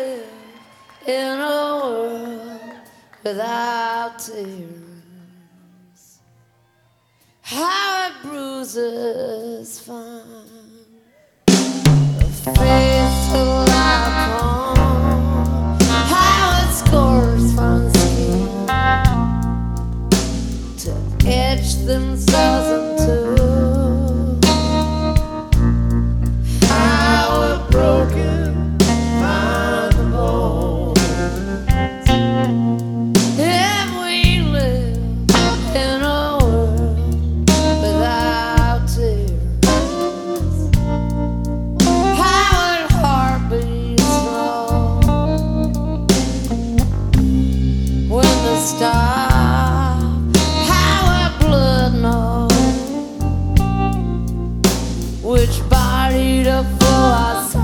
live in a world without tears. How it bruises fine.